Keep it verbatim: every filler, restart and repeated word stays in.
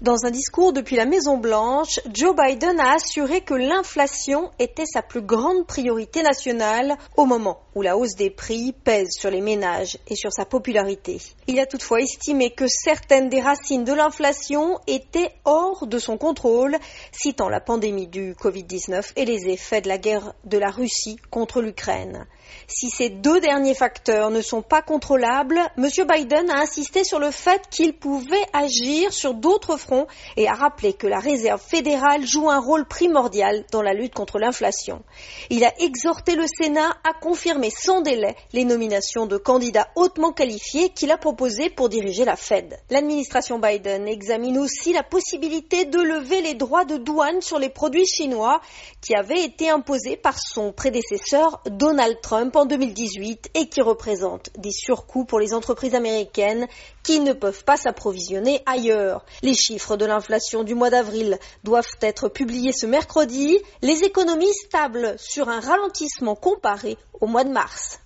Dans un discours depuis la Maison-Blanche, Joe Biden a assuré que l'inflation était sa plus grande priorité nationale au moment où la hausse des prix pèse sur les ménages et sur sa popularité. Il a toutefois estimé que certaines des racines de l'inflation étaient hors de son contrôle, citant la pandémie du covid dix-neuf et les effets de la guerre de la Russie contre l'Ukraine. Si ces deux derniers facteurs ne sont pas contrôlables, M. Biden a insisté sur le fait qu'il pouvait agir sur d'autres fronts et a rappelé que la Réserve fédérale joue un rôle primordial dans la lutte contre l'inflation. Il a exhorté le Sénat à confirmer sans délai les nominations de candidats hautement qualifiés qu'il a proposées pour diriger la Fed. L'administration Biden examine aussi la possibilité de lever les droits de douane sur les produits chinois qui avaient été imposés par son prédécesseur Donald Trump en deux mille dix-huit et qui représentent des surcoûts pour les entreprises américaines qui ne peuvent pas s'approvisionner ailleurs. Les chiffres de l'inflation du mois d'avril doivent être publiés ce mercredi. Les économies stables sur un ralentissement comparé au mois de mars.